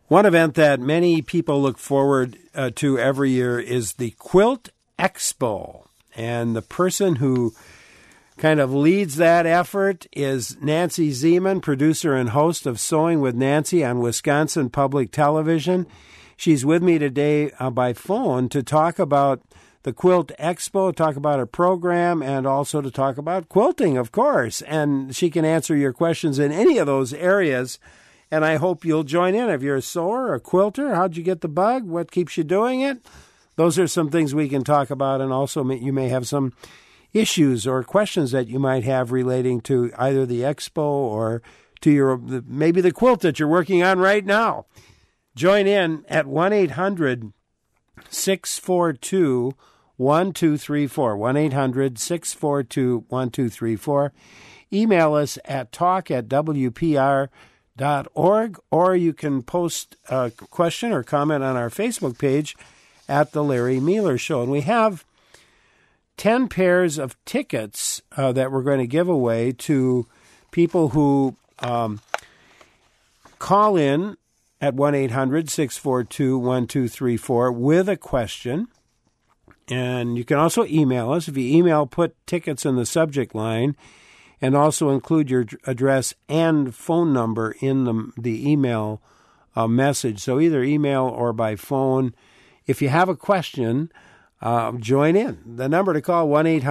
One event that many people look forward to every year is the Quilt Expo. And the person who kind of leads that effort is Nancy Zieman, producer and host of Sewing with Nancy on Wisconsin Public Television. She's with me today by phone to talk about the Quilt Expo, talk about her program, and also to talk about quilting, of course. And she can answer your questions in any of those areas. And I hope you'll join in. If you're a sewer, a quilter, how'd you get the bug? What keeps you doing it? Those are some things we can talk about. And also you may have some issues or questions that you might have relating to either the expo or to maybe the quilt that you're working on right now. Join in at 1-800-642-1234, 1-800-642-1234. Email us at talk@wpr.org, or you can post a question or comment on our Facebook page at The Larry Mealer Show. And we have 10 pairs of tickets that we're going to give away to people who call in at 1-800-642-1234 with a question. And you can also email us. If you email, put tickets in the subject line and also include your address and phone number in the email message. So either email or by phone. If you have a question, join in. The number to call,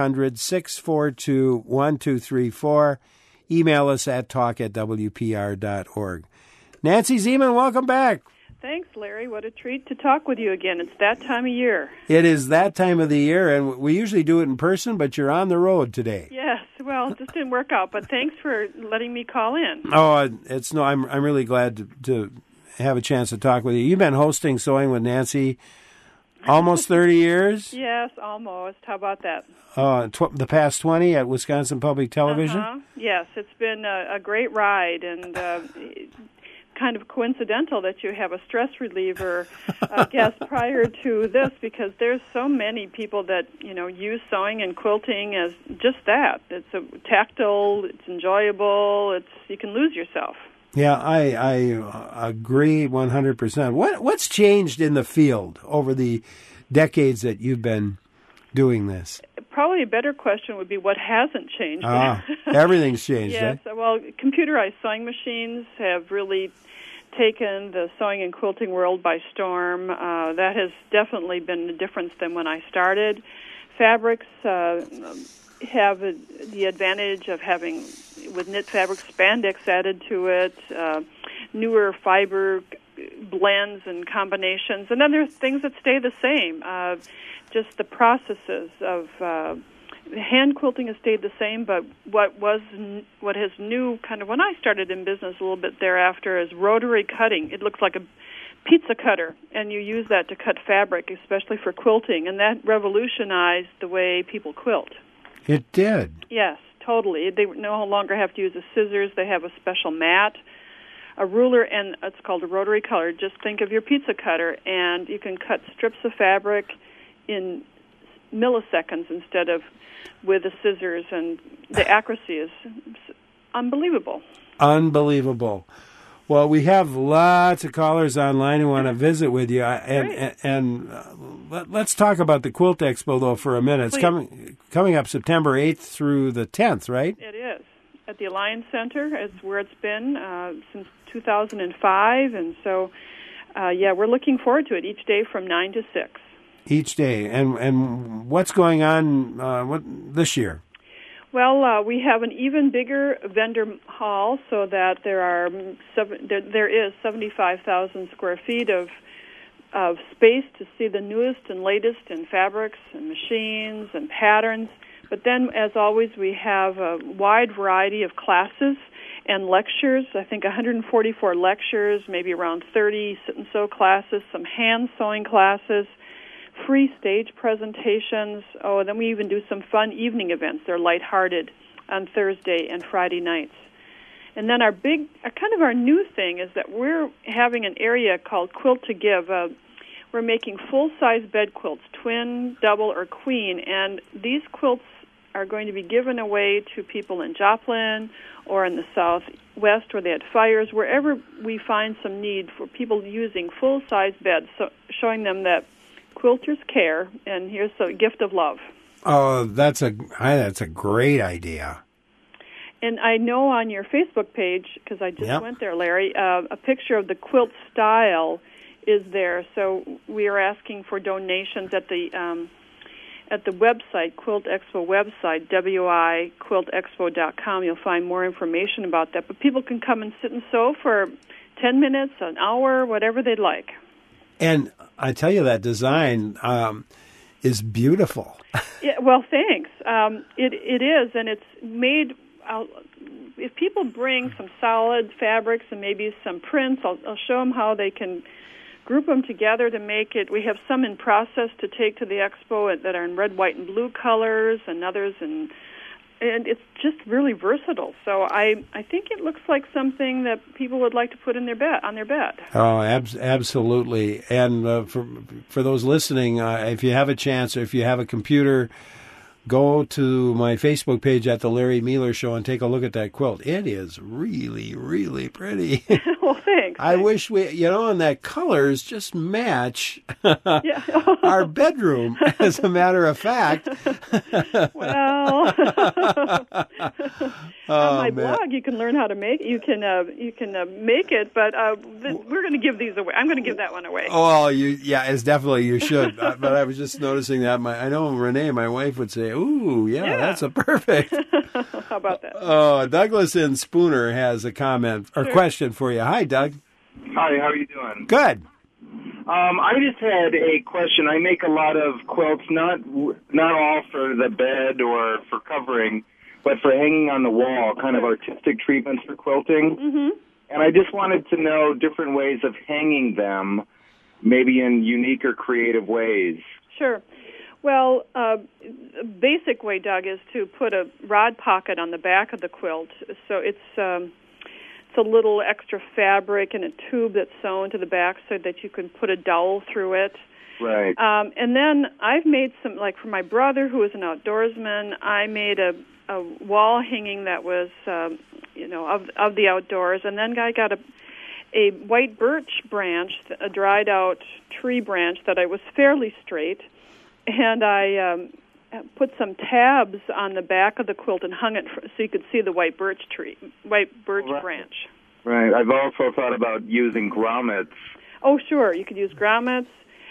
1-800-642-1234. Email us at talk@wpr.org. Nancy Zieman, welcome back. Thanks, Larry. What a treat to talk with you again. It's that time of year. It is that time of the year, and we usually do it in person, but you're on the road today. Yes, well, it just didn't work out, but thanks for letting me call in. Oh, I'm really glad to have a chance to talk with you. You've been hosting Sewing with Nancy almost 30 years? Yes, almost. How about that? The past 20 at Wisconsin Public Television? Yes, it's been a great ride, and kind of coincidental that you have a stress reliever guest prior to this, because there's so many people that use sewing and quilting as just that. It's tactile, it's enjoyable, you can lose yourself. Yeah, I agree 100%. What's changed in the field over the decades that you've been doing this? Probably a better question would be what hasn't changed. Everything's changed. Yes, well, computerized sewing machines have really taken the sewing and quilting world by storm. That has definitely been the difference than when I started. Fabrics have the advantage of having, with knit fabric, spandex added to it, newer fiber blends and combinations. And then there's things that stay the same. Just the processes of hand quilting has stayed the same, but what has new kind of when I started in business a little bit thereafter is rotary cutting. It looks like a pizza cutter, and you use that to cut fabric, especially for quilting, and that revolutionized the way people quilt. It did. Yes, totally. They no longer have to use the scissors. They have a special mat, a ruler, and it's called a rotary cutter. Just think of your pizza cutter, and you can cut strips of fabric in milliseconds instead of with the scissors, and the accuracy is unbelievable. Unbelievable. Well, we have lots of callers online who want to visit with you, and let's talk about the Quilt Expo, though, for a minute. It's coming up September 8th through the 10th, right? It is. At the Alliance Center is where it's been since 2005, and so, we're looking forward to it each day from 9 to 6. Each day. And what's going on this year? Well, we have an even bigger vendor hall, so that there is 75,000 square feet of space to see the newest and latest in fabrics and machines and patterns. But then, as always, we have a wide variety of classes and lectures. I think 144 lectures, maybe around 30 sit-and-sew classes, some hand sewing classes, free stage presentations. And then we even do some fun evening events. They're lighthearted on Thursday and Friday nights. And then our new thing is that we're having an area called Quilt to Give. We're making full-size bed quilts, twin, double, or queen, and these quilts are going to be given away to people in Joplin or in the Southwest where they had fires, wherever we find some need for people using full-size beds, so showing them that quilters care, and here's a gift of love. Oh, that's a great idea. And I know on your Facebook page, because I just went there, Larry, a picture of the quilt style is there. So we are asking for donations at the website, Quilt Expo website, wiquiltexpo.com. You'll find more information about that. But people can come and sit and sew for 10 minutes, an hour, whatever they'd like. And I tell you, that design is beautiful. Yeah, well, thanks. It is, and it's made. If people bring some solid fabrics and maybe some prints, I'll show them how they can group them together to make it. We have some in process to take to the expo that are in red, white, and blue colors, and others, and it's just really versatile. So I think it looks like something that people would like to put in their bed on their bed. Oh, absolutely. And for those listening, if you have a chance or if you have a computer, go to my Facebook page at The Larry Mealer Show and take a look at that quilt. It is really, really pretty. Well, thanks. I wish and that colors just match our bedroom, as a matter of fact. Well, on my blog, you can learn how to make it. You can make it, but we're going to give these away. I'm going to give that one away. Oh, it's definitely, you should. But I was just noticing that I know Renee, my wife, would say, "Ooh, yeah. That's a perfect." How about that? Douglas in Spooner has a comment or question for you. Hi, Doug. Hi, how are you doing? Good. I just had a question. I make a lot of quilts, not all for the bed or for covering, but for hanging on the wall, kind of artistic treatments for quilting. Mm-hmm. And I just wanted to know different ways of hanging them, maybe in unique or creative ways. Sure. Well, the basic way, Doug, is to put a rod pocket on the back of the quilt. So it's a little extra fabric and a tube that's sewn to the back so that you can put a dowel through it. Right. And then I've made some, like for my brother who is an outdoorsman, I made a wall hanging that was, of the outdoors. And then I got a white birch branch, a dried out tree branch that was fairly straight. And I put some tabs on the back of the quilt and hung it so you could see the white birch branch. Right. I've also thought about using grommets. Oh, sure. You could use grommets.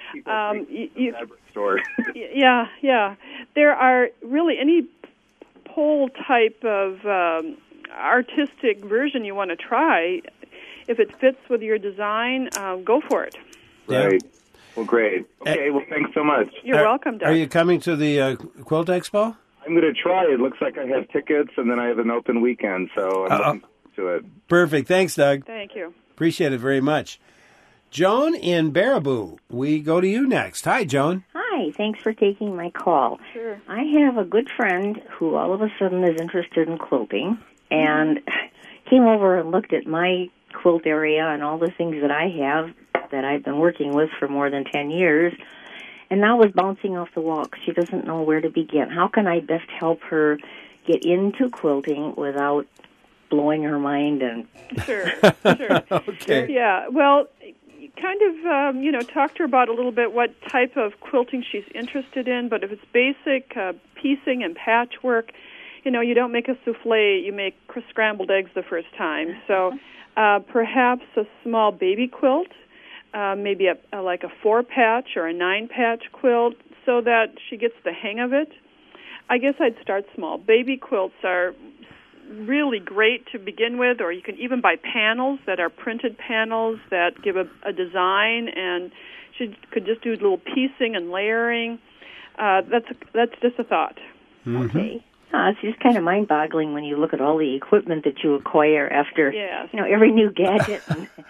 Fabric store. Yeah. There are really any pole type of artistic version you want to try. If it fits with your design, go for it. Right. Yeah. Well, great. Okay, well, thanks so much. You're welcome, Doug. Are you coming to the Quilt Expo? I'm going to try. It looks like I have tickets, and then I have an open weekend, so I'm looking forward to it. Perfect. Thanks, Doug. Thank you. Appreciate it very much. Joan in Baraboo, we go to you next. Hi, Joan. Hi, thanks for taking my call. Sure. I have a good friend who all of a sudden is interested in quilting and came over and looked at my quilt area and all the things that I have that I've been working with for more than 10 years, and now is bouncing off the wall. She doesn't know where to begin. How can I best help her get into quilting without blowing her mind? And Sure. Okay. Yeah, well, kind of, talk to her about a little bit what type of quilting she's interested in, but if it's basic piecing and patchwork, you don't make a souffle, you make scrambled eggs the first time. So perhaps a small baby quilt, maybe like a 4-patch or a 9-patch quilt so that she gets the hang of it. I guess I'd start small. Baby quilts are really great to begin with, or you can even buy panels that are printed panels that give a design, and she could just do little piecing and layering. That's just a thought. Mm-hmm. Okay. It's just kind of mind-boggling when you look at all the equipment that you acquire after, every new gadget.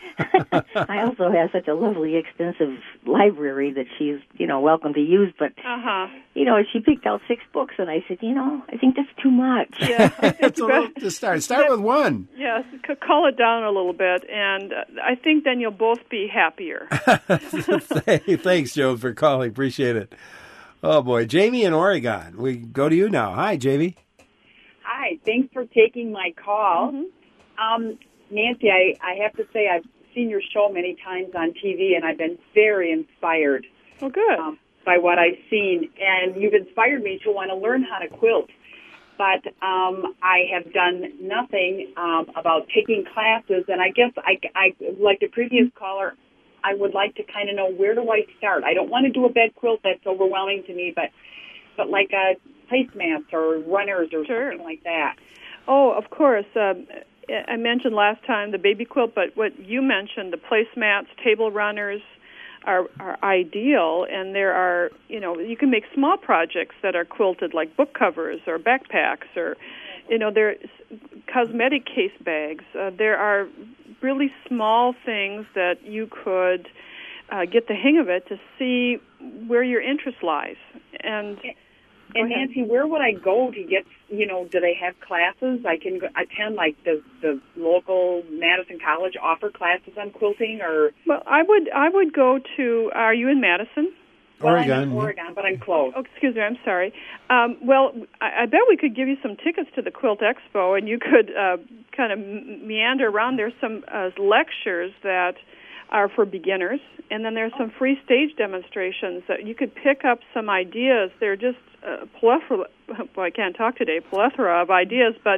I also have such a lovely, extensive library that she's, welcome to use. But, she picked out 6 books, and I said, I think that's too much. Yeah, it's a little to start. Start with one. Yes, call it down a little bit, and I think then you'll both be happier. Thanks, Joe, for calling. Appreciate it. Oh, boy. Jamie in Oregon. We go to you now. Hi, Jamie. Hi, thanks for taking my call. Nancy, I have to say I've seen your show many times on TV, and I've been very inspired Well, good. by what I've seen. And you've inspired me to want to learn how to quilt. But I have done nothing about taking classes, and I guess I like the previous caller, I would like to kind of know, where do I start? I don't want to do a bed quilt. That's overwhelming to me, but like placemats or runners or something like that. Oh, of course. I mentioned last time the baby quilt, but what you mentioned, the placemats, table runners, are ideal. And there are, you can make small projects that are quilted, like book covers or backpacks, or, there are cosmetic case bags. There are really small things that you could get the hang of it to see where your interest lies. And Nancy, where would I go to get, do they have classes? I can attend, like, the local Madison College offer classes on quilting, or? Well, I would go to, are you in Madison? Oregon. Well, I'm in Oregon, but I'm close. Oh, excuse me, I'm sorry. Well, I bet we could give you some tickets to the Quilt Expo, and you could kind of meander around. There's some lectures that are for beginners, and then there's some free stage demonstrations that you could pick up some ideas. They're just plethora. Well, I can't talk today. Plethora of ideas, but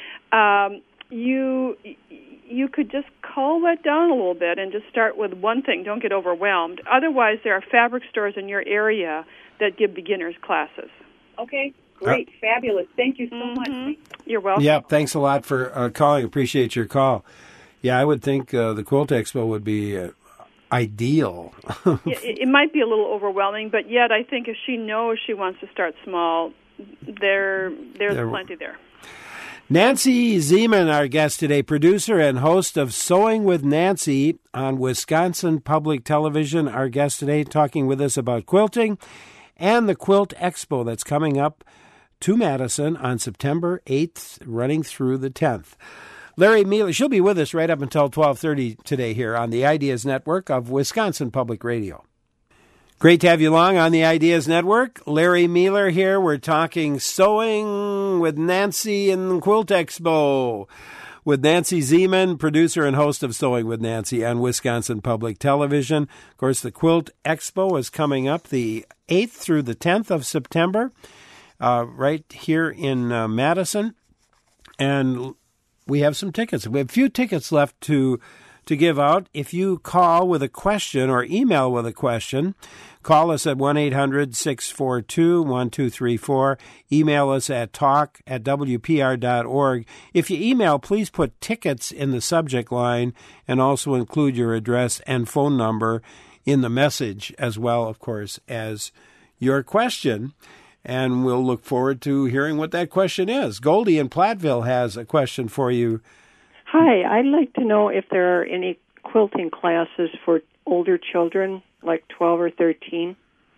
you could just cull that down a little bit and just start with one thing. Don't get overwhelmed. Otherwise, there are fabric stores in your area that give beginners classes. Okay, great, fabulous. Thank you so much. You're welcome. Yeah, thanks a lot for calling. Appreciate your call. Yeah, I would think the Quilt Expo would be ideal. It might be a little overwhelming, but yet I think if she knows she wants to start small, there's plenty there. Nancy Zeman, our guest today, producer and host of Sewing with Nancy on Wisconsin Public Television. Our guest today talking with us about quilting and the Quilt Expo that's coming up to Madison on September 8th, running through the 10th. Larry Meiler, she'll be with us right up until 12:30 today here on the Ideas Network of Wisconsin Public Radio. Great to have you along on the Ideas Network. Larry Meiler here. We're talking Sewing with Nancy and the Quilt Expo with Nancy Zeman, producer and host of Sewing with Nancy on Wisconsin Public Television. Of course, the Quilt Expo is coming up the 8th through the 10th of September right here in Madison. And we have some tickets. We have a few tickets left to give out. If you call with a question or email with a question, call us at 1-800-642-1234. Email us at talk@wpr.org. If you email, please put tickets in the subject line and also include your address and phone number in the message as well, of course, as your question. And we'll look forward to hearing what that question is. Goldie in Platteville has a question for you. Hi, I'd like to know if there are any quilting classes for older children, like 12 or 13.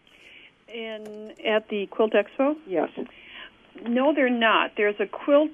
At the Quilt Expo? Yes. No, they're not. There's a quilt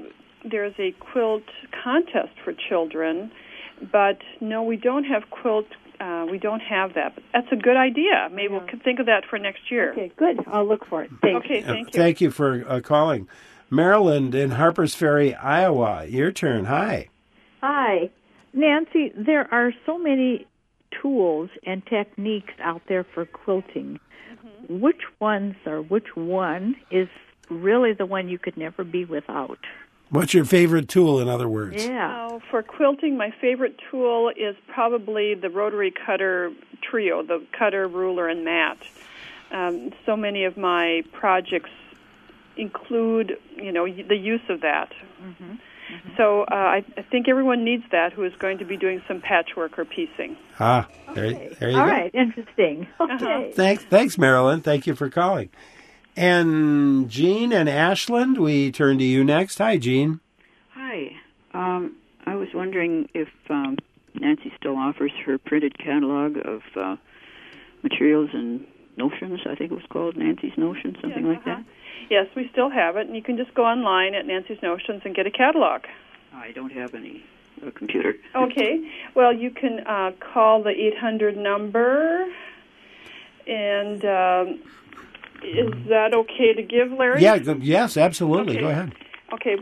contest for children, but no, we don't have we don't have that. But that's a good idea. Maybe we could think of that for next year. Okay, good. I'll look for it. Thanks. Okay, thank you. Thank you for calling. Maryland in Harpers Ferry, Iowa. Your turn. Hi. Hi. Nancy, there are so many tools and techniques out there for quilting. Mm-hmm. Which one is really the one you could never be without? What's your favorite tool, in other words? Yeah. For quilting, my favorite tool is probably the rotary cutter trio, the cutter, ruler, and mat. So many of my projects include, the use of that. Mm-hmm. Mm-hmm. So I think everyone needs that who is going to be doing some patchwork or piecing. There you go. All right, interesting. Okay. Thanks, Marilyn. Thank you for calling. And Jean and Ashland, we turn to you next. Hi, Jean. Hi. I was wondering if Nancy still offers her printed catalog of materials and notions. I think it was called Nancy's Notions, something like that. Yes, we still have it, and you can just go online at Nancy's Notions and get a catalog. I don't have any computer. Okay. Well, you can call the 800 number, and Is that okay to give, Larry? Yeah, yes, absolutely. Okay. Go ahead. Okay,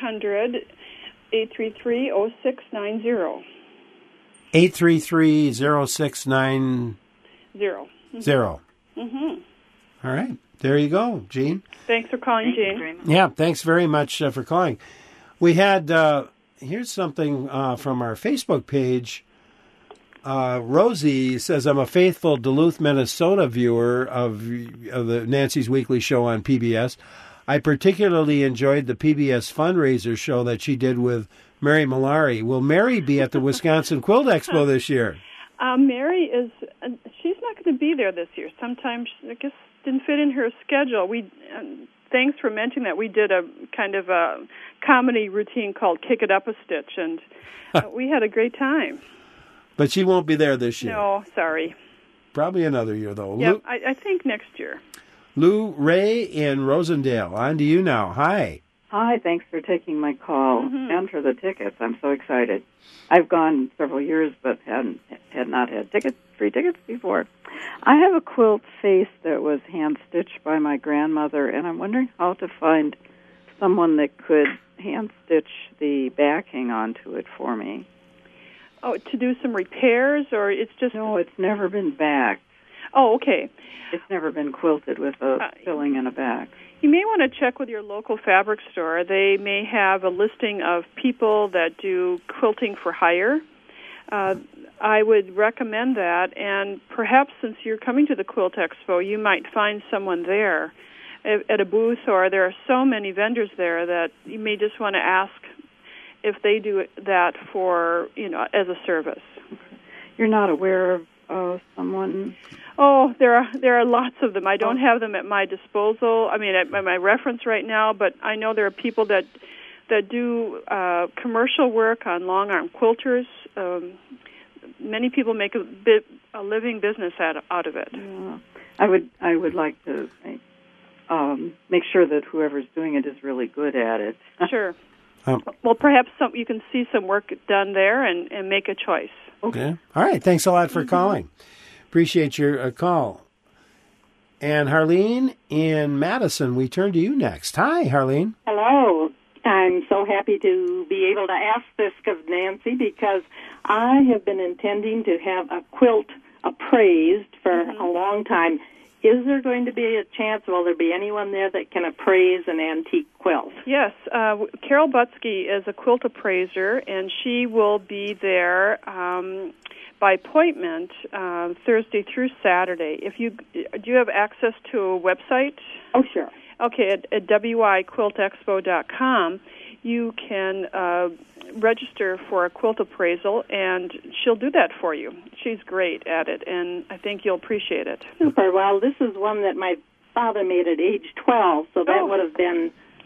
1-800-833-0690. 833-0690. Zero. All right. There you go, Jean. Thanks for calling, Jean. Yeah, thanks very much for calling. We had, here's something from our Facebook page. Rosie says, I'm a faithful Duluth, Minnesota viewer of the Nancy's Weekly Show on PBS. I particularly enjoyed the PBS fundraiser show that she did with Mary Malari. Will Mary be at the Wisconsin Quilt Expo this year? Mary she's not going to be there this year. Sometimes, I guess, didn't fit in her schedule. Thanks for mentioning that. We did a kind of a comedy routine called Kick It Up a Stitch, and we had a great time. But she won't be there this year. No, sorry. Probably another year, though. Yeah, I think next year. Lou Ray in Rosendale. On to you now. Hi. Hi, thanks for taking my call and for the tickets. I'm so excited. I've gone several years but had not had free tickets before. I have a quilt face that was hand-stitched by my grandmother, and I'm wondering how to find someone that could hand-stitch the backing onto it for me. Oh, to do some repairs, or it's just... No, it's never been backed. Oh, okay. It's never been quilted with a filling and a back. You may want to check with your local fabric store. They may have a listing of people that do quilting for hire. I would recommend that, and perhaps since you're coming to the Quilt Expo, you might find someone there at a booth, or there are so many vendors there that you may just want to ask if they do that for, as a service. You're not aware of someone? Oh, there are lots of them. I don't have them at my disposal. I mean, at my reference right now, but I know there are people that do commercial work on long arm quilters. Many people make a living business out of it. Yeah. I would like to make sure that whoever's doing it is really good at it. Sure. Well, perhaps you can see some work done there and make a choice. Okay. All right. Thanks a lot for calling. Appreciate your call. And Harleen in Madison, we turn to you next. Hi, Harleen. Hello. I'm so happy to be able to ask this of Nancy because I have been intending to have a quilt appraised for a long time. Is there going to be a chance, will there be anyone there that can appraise an antique quilt? Yes. Carol Butsky is a quilt appraiser, and she will be there by appointment Thursday through Saturday. Do you have access to a website? Oh, sure. Okay, at wiquiltexpo.com, you can register for a quilt appraisal, and she'll do that for you. She's great at it, and I think you'll appreciate it. Super. Well, this is one that my father made at age 12, so that would have been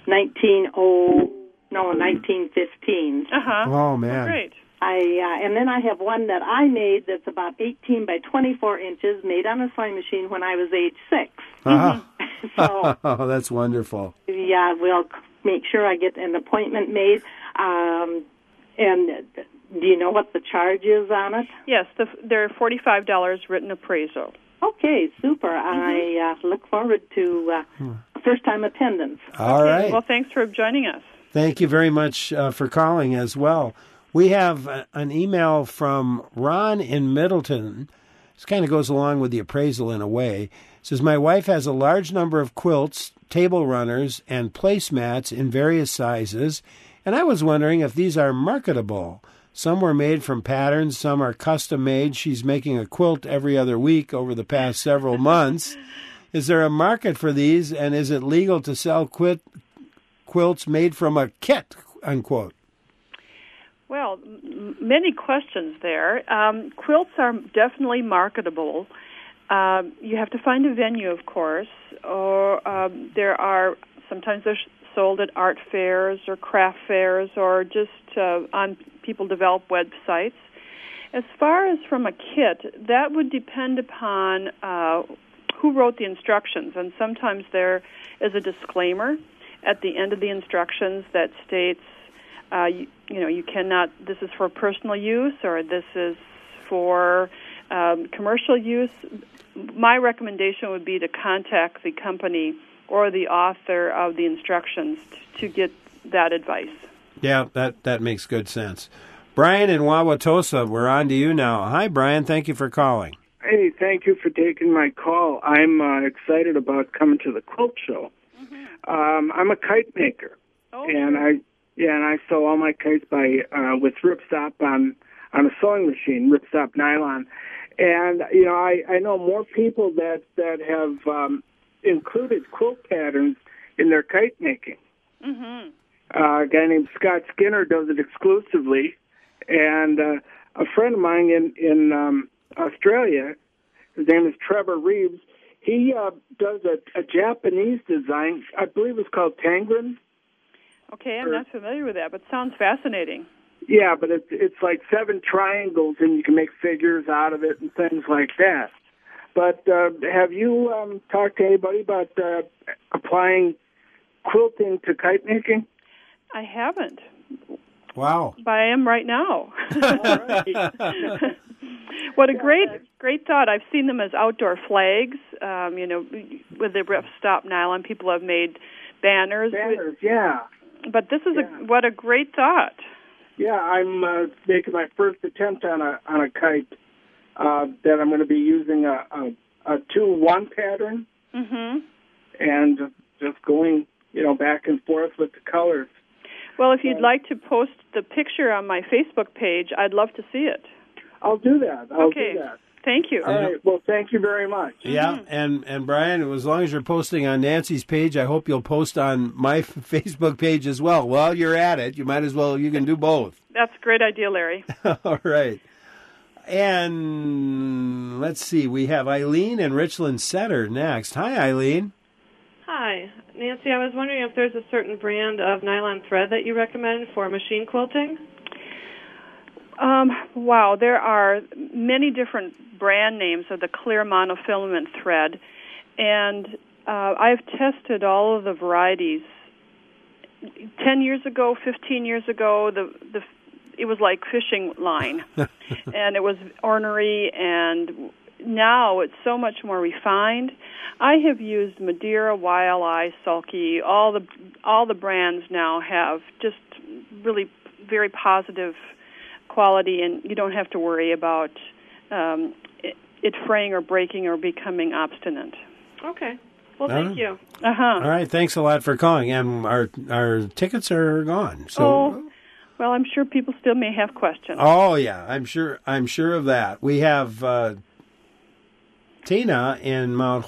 1915. Oh, man. Great. And then I have one that I made that's about 18 by 24 inches, made on a sewing machine when I was age 6. So, oh, that's wonderful. Yeah, we'll make sure I get an appointment made. And do you know what the charge is on it? Yes, they're $45 written appraisal. Okay, super. I look forward to first-time attendance. All right. Well, thanks for joining us. Thank you very much for calling as well. We have an email from Ron in Middleton. This kind of goes along with the appraisal in a way. It says, my wife has a large number of quilts, table runners, and placemats in various sizes, and I was wondering if these are marketable. Some were made from patterns, some are custom made. She's making a quilt every other week over the past several months. Is there a market for these, and is it legal to sell quilts made from a kit, unquote? Well, many questions there. Quilts are definitely marketable. You have to find a venue, of course, or sometimes they're sold at art fairs or craft fairs or just on people develop websites. As far as from a kit, that would depend upon who wrote the instructions, and sometimes there is a disclaimer at the end of the instructions that states, you cannot, this is for personal use or this is for commercial use. my recommendation would be to contact the company or the author of the instructions to get that advice. Yeah, that makes good sense. Brian in Wauwatosa, we're on to you now. Hi, Brian. Thank you for calling. Hey, thank you for taking my call. I'm excited about coming to the quilt show. I'm a kite maker, and I sew all my kites with ripstop on a sewing machine, ripstop nylon. And I know more people that have included quilt patterns in their kite making. Mm-hmm. A guy named Scott Skinner does it exclusively, and a friend of mine in Australia, his name is Trevor Reeves. He does a Japanese design. I believe it's called Tangren. Okay, I'm not familiar with that, but sounds fascinating. Yeah, but it's like 7 triangles, and you can make figures out of it and things like that. But have you talked to anybody about applying quilting to kite making? I haven't. Wow. But I am right now. What a great thought. I've seen them as outdoor flags, with the ripstop nylon. People have made banners. Yeah. But this is what a great thought. Yeah, I'm making my first attempt on a kite that I'm going to be using a 2-1 pattern, and just going back and forth with the colors. Well, if you'd like to post the picture on my Facebook page, I'd love to see it. I'll do that. Okay. Thank you. All right. Well, thank you very much. Yeah, and Brian, as long as you're posting on Nancy's page, I hope you'll post on my Facebook page as well. While you're at it, you can do both. That's a great idea, Larry. All right. And let's see, we have Eileen and Richland Center next. Hi, Eileen. Hi. Nancy, I was wondering if there's a certain brand of nylon thread that you recommend for machine quilting? Wow, there are many different brand names of the clear monofilament thread, and I've tested all of the varieties. 10 years ago, 15 years ago, it was like fishing line, and it was ornery, and now it's so much more refined. I have used Madeira, Wildeye, Sulky. All the brands now have just really very positive quality, and you don't have to worry about it fraying or breaking or becoming obstinate. Okay. Well, thank you. All right. Thanks a lot for calling. And our tickets are gone. So. Well, I'm sure people still may have questions. Oh yeah, I'm sure of that. We have Tina in Mount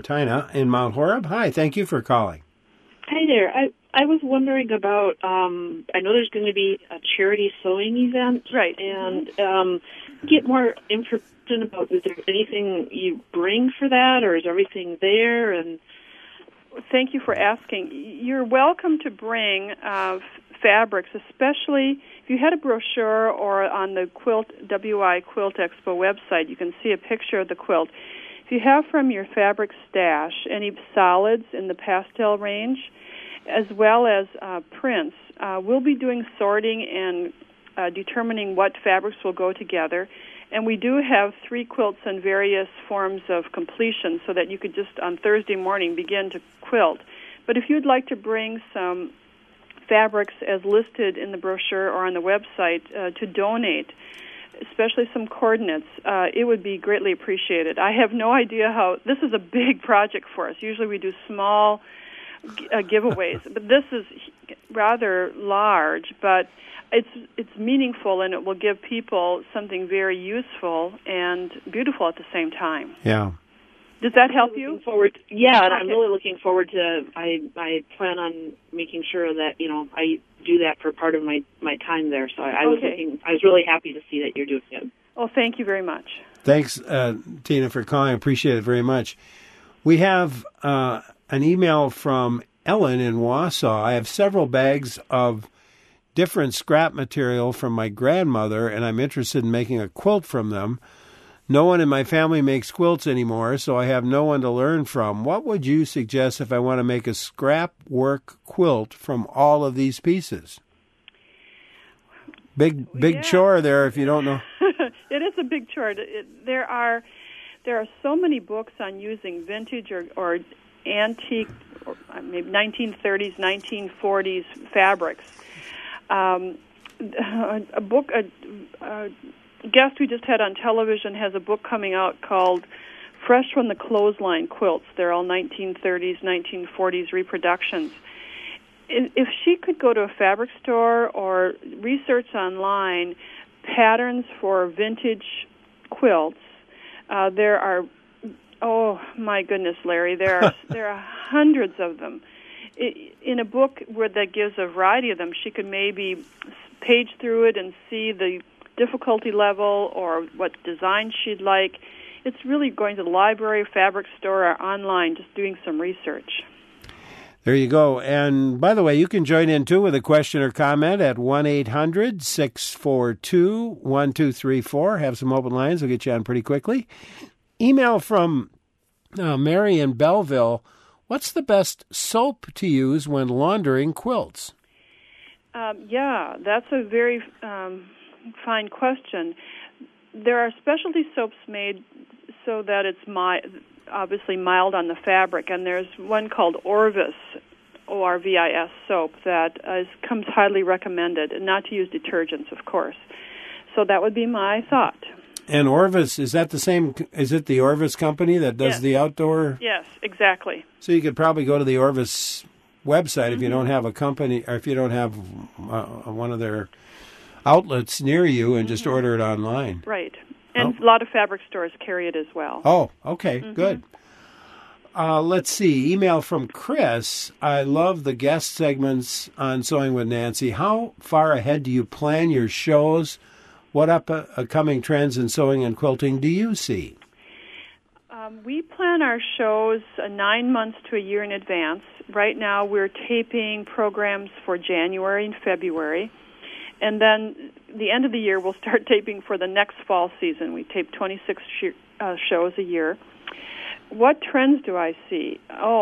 Horeb. Hi. Thank you for calling. Hi there. I was wondering about, I know there's going to be a charity sewing event. Right. And get more information about, is there anything you bring for that, or is everything there? And thank you for asking. You're welcome to bring fabrics, especially if you had a brochure or on the WI Quilt Expo website, you can see a picture of the quilt. If you have from your fabric stash any solids in the pastel range, as well as prints, we'll be doing sorting and determining what fabrics will go together. And we do have 3 quilts in various forms of completion so that you could just on Thursday morning begin to quilt. But if you'd like to bring some fabrics as listed in the brochure or on the website to donate, especially some coordinates, it would be greatly appreciated. I have no idea how, this is a big project for us. Usually we do small giveaways, but this is rather large, but it's meaningful, and it will give people something very useful and beautiful at the same time. Yeah. Does that help you? And I'm really looking forward to. I plan on making sure that I do that for part of my time there. So I was really happy to see that you're doing it. Well, thank you very much. Thanks, Tina, for calling. I appreciate it very much. We have an email from Ellen in Wausau. I have several bags of different scrap material from my grandmother, and I'm interested in making a quilt from them. No one in my family makes quilts anymore, so I have no one to learn from. What would you suggest if I want to make a scrap work quilt from all of these pieces? Big chore there if you don't know. It is a big chore. There are there are so many books on using vintage or antique, or maybe 1930s, 1940s fabrics. A guest we just had on television has a book coming out called Fresh from the Clothesline Quilts. They're all 1930s, 1940s reproductions. If she could go to a fabric store or research online patterns for vintage quilts, there are, oh my goodness, Larry, there are hundreds of them. In a book that gives a variety of them, she could maybe page through it and see the difficulty level or what design she'd like. It's really going to the library, fabric store, or online, just doing some research. There you go. And by the way, you can join in too with a question or comment at 1-800-642-1234. Have some open lines. We'll get you on pretty quickly. Email from Mary in Belleville. What's the best soap to use when laundering quilts? Yeah, that's a very fine question. There are specialty soaps made so that it's obviously mild on the fabric, and there's one called Orvis, O-R-V-I-S soap, that comes highly recommended, and not to use detergents, of course. So that would be my thought. And Orvis, is that the same? Is it the Orvis company that does the outdoor? Yes, exactly. So you could probably go to the Orvis website if you don't have a company, or if you don't have one of their outlets near you, and just order it online. Right. And a lot of fabric stores carry it as well. Oh, okay, good. Let's see. Email from Chris. I love the guest segments on Sewing with Nancy. How far ahead do you plan your shows? What upcoming trends in sewing and quilting do you see? We plan our shows 9 months to a year in advance. Right now we're taping programs for January and February. And then the end of the year, we'll start taping for the next fall season. We tape 26 shows a year. What trends do I see?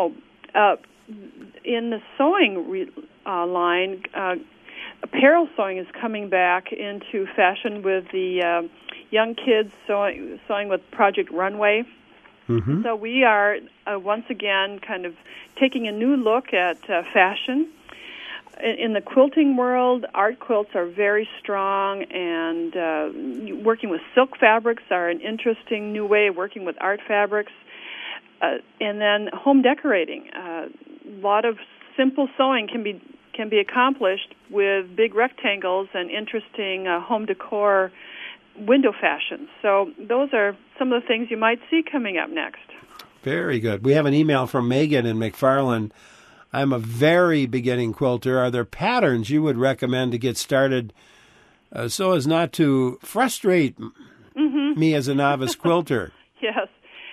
In the sewing line, apparel sewing is coming back into fashion with the young kids sewing with Project Runway. Mm-hmm. So we are once again kind of taking a new look at fashion. In the quilting world, art quilts are very strong, and working with silk fabrics are an interesting new way of working with art fabrics. And then home decorating. A lot of simple sewing can be accomplished with big rectangles and interesting home decor window fashions. So those are some of the things you might see coming up next. Very good. We have an email from Megan in McFarland. I'm a very beginning quilter. Are there patterns you would recommend to get started so as not to frustrate me as a novice quilter? Yes.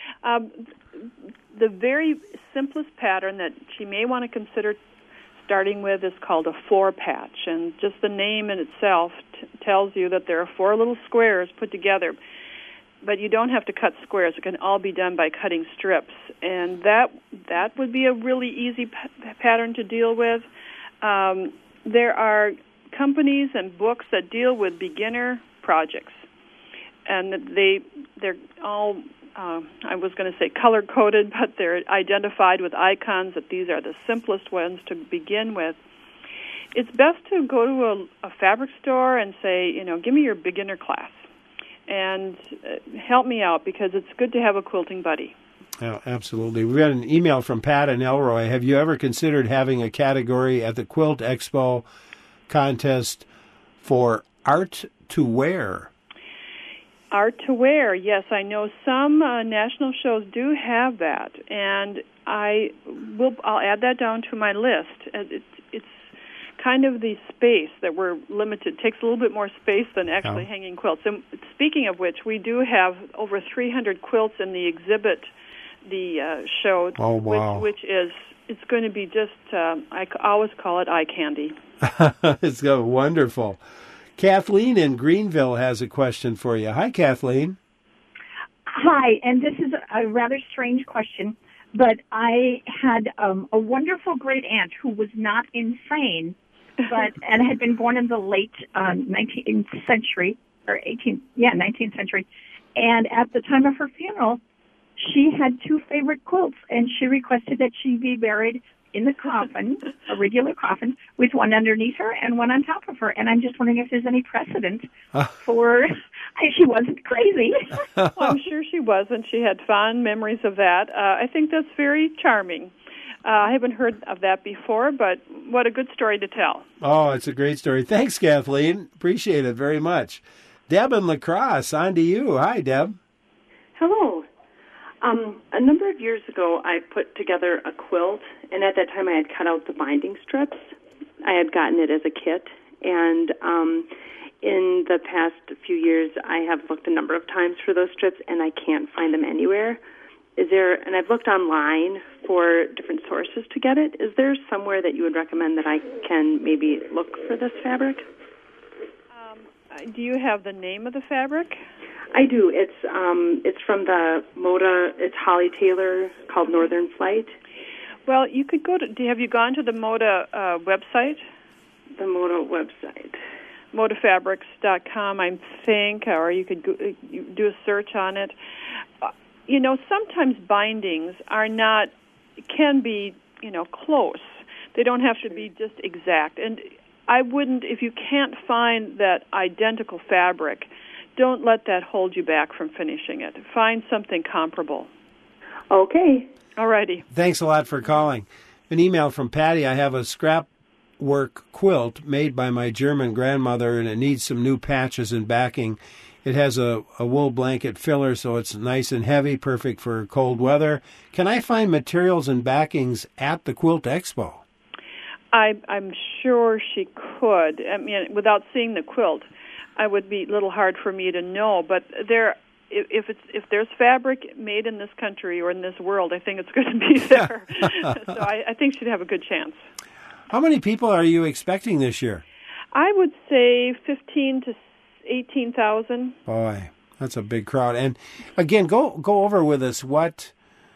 The very simplest pattern that she may want to consider starting with is called a 4-patch, and just the name in itself tells you that there are 4 little squares put together. But you don't have to cut squares. It can all be done by cutting strips. And that would be a really easy pattern to deal with. There are companies and books that deal with beginner projects. And they're all, I was going to say color-coded, but they're identified with icons that these are the simplest ones to begin with. It's best to go to a fabric store and say, give me your beginner class. And help me out, because it's good to have a quilting buddy. Oh, absolutely. We got an email from Pat in Elroy. Have you ever considered having a category at the Quilt Expo contest for art to wear? Art to wear, yes. I know some national shows do have that, and I'll add that down to my list. It's kind of the space that we're limited. It takes a little bit more space than actually hanging quilts. And speaking of which, we do have over 300 quilts in the exhibit, the show, which is, it's going to be just, I always call it eye candy. It's wonderful. Kathleen in Greenville has a question for you. Hi, Kathleen. Hi, and this is a rather strange question, but I had a wonderful great aunt who was not insane, and had been born in the late 19th century, or 19th century. And at the time of her funeral, she had two favorite quilts, and she requested that she be buried in the coffin, a regular coffin, with one underneath her and one on top of her. And I'm just wondering if there's any precedent for... She wasn't crazy. Well, I'm sure she wasn't. She had fond memories of that. I think that's very charming. I haven't heard of that before, but what a good story to tell. Oh, it's a great story. Thanks, Kathleen. Appreciate it very much. Deb in La Crosse, on to you. Hi, Deb. Hello. A number of years ago, I put together a quilt, and at that time I had cut out the binding strips. I had gotten it as a kit, and in the past few years, I have looked a number of times for those strips, and I can't find them anywhere. And I've looked online for different sources to get it. Is there somewhere that you would recommend that I can maybe look for this fabric? Do you have the name of the fabric? I do. It's from the Moda. It's Holly Taylor, called Northern Flight. Well, you could go to. Have you gone to the Moda website? The Moda website. ModaFabrics.com, I think, or you could do a search on it. Sometimes bindings can be, close. They don't have to be just exact. And I wouldn't, if you can't find that identical fabric, don't let that hold you back from finishing it. Find something comparable. Okay. All righty. Thanks a lot for calling. An email from Patty. I have a scrap work quilt made by my German grandmother, and it needs some new patches and backing. It has a wool blanket filler, so it's nice and heavy, perfect for cold weather. Can I find materials and backings at the Quilt Expo? I'm sure she could. I mean, without seeing the quilt, it would be a little hard for me to know. But if there's fabric made in this country or in this world, I think it's going to be there. So I think she'd have a good chance. How many people are you expecting this year? I would say 15 to 18,000. Boy, that's a big crowd. And again, go over with us what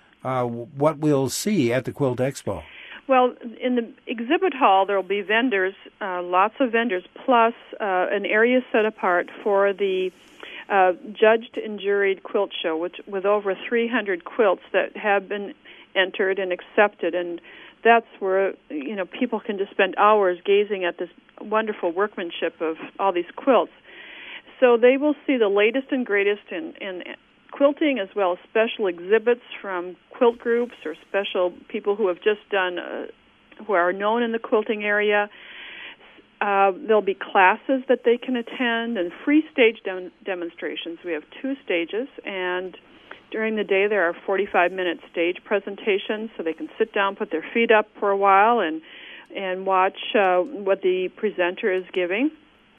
we'll see at the Quilt Expo. Well, in the exhibit hall, there will be vendors, lots of vendors, plus an area set apart for the judged and juried quilt show, with over 300 quilts that have been entered and accepted. And that's where people can just spend hours gazing at this wonderful workmanship of all these quilts. So they will see the latest and greatest in quilting, as well as special exhibits from quilt groups or special people who have just done, who are known in the quilting area. There'll be classes that they can attend and free stage demonstrations. We have 2 stages, and during the day there are 45-minute stage presentations, so they can sit down, put their feet up for a while, and watch what the presenter is giving.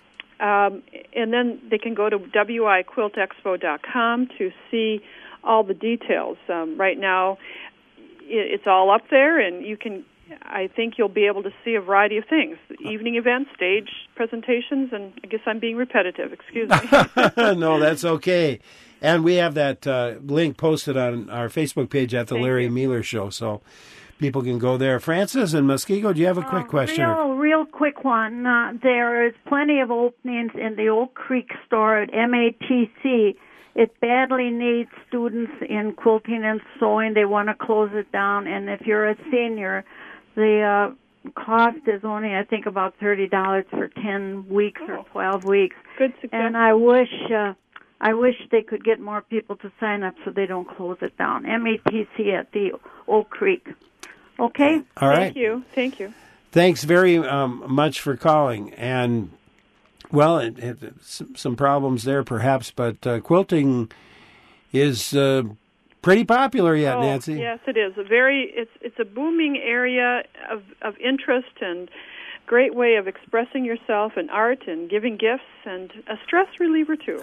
And then they can go to wiquiltexpo.com to see all the details. Right now, it's all up there, and I think you'll be able to see a variety of things. Evening events, stage presentations, and I guess I'm being repetitive. Excuse me. No, that's okay. And we have that link posted on our Facebook page at the Larry Mueller Show, so people can go there. Francis and Muskego, do you have a quick question? Real quick one. There is plenty of openings in the Oak Creek store at MATC. It badly needs students in quilting and sewing. They want to close it down, and if you're a senior, the cost is only, I think, about $30 for 10 weeks or 12 weeks. Good suggestion. And I wish they could get more people to sign up so they don't close it down. MATC at the Oak Creek. Okay? All right. Thank you. Thanks very much for calling. And, well, some problems there perhaps, but quilting is pretty popular yet, Nancy. Yes, it is. It's a booming area of interest and great way of expressing yourself in art and giving gifts, and a stress reliever too.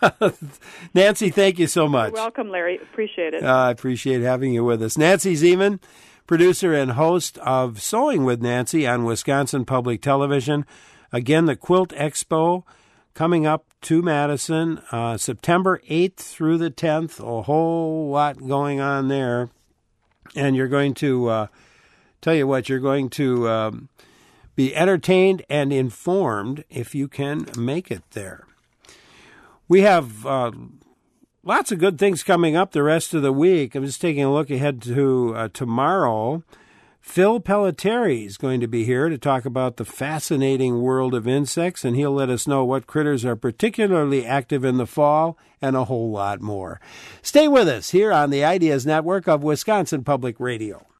Nancy, thank you so much. You're welcome, Larry. Appreciate it. I appreciate having you with us. Nancy Zeman, producer and host of Sewing with Nancy on Wisconsin Public Television. Again, the Quilt Expo coming up to Madison, September 8th through the 10th. A whole lot going on there. And you're going to, tell you what, you're going to be entertained and informed if you can make it there. We have lots of good things coming up the rest of the week. I'm just taking a look ahead to tomorrow. Phil Pelletieri is going to be here to talk about the fascinating world of insects, and he'll let us know what critters are particularly active in the fall and a whole lot more. Stay with us here on the Ideas Network of Wisconsin Public Radio.